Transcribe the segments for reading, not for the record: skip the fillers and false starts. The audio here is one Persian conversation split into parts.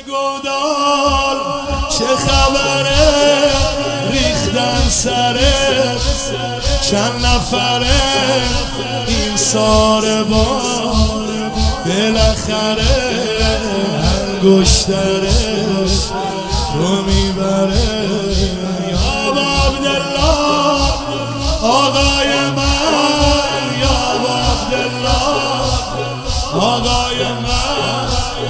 گودال چه خبره ریختن سره چند نفره این ساره بار بالاخره انگشترش رو میبره یا عبدالله آقای من یا عبدالله آقای من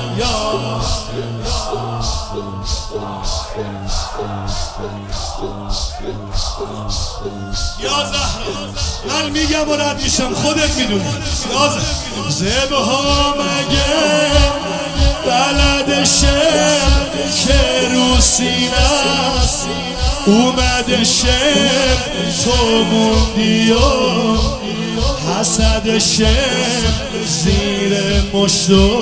یا زهرا من میگم و رد میشم خودت میدونی یا زبها مگه بلدشه که رو سینه است اومدشه تو موندی و حسدشه زیر مشتو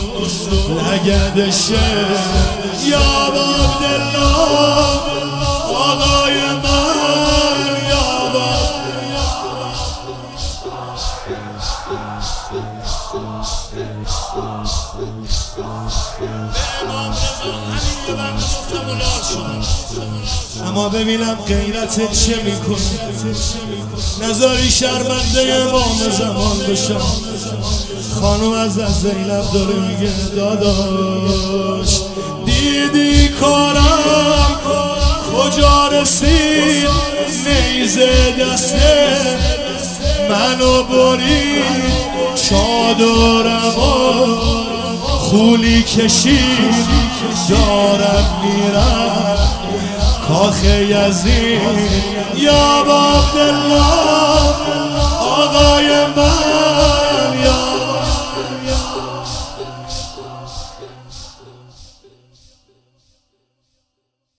لگدشه یا عبدالله آقای من یا اما ببینم غیرت چه میکنه نذاری شرمنده امام زمان بشم خانم از زینب داره میگه داداش دیدی کارم کجا رسید نیزه دسته منو برید چادرم و خولی کشید دارم میرم کاخ یزید یا عبدالله آقای من یا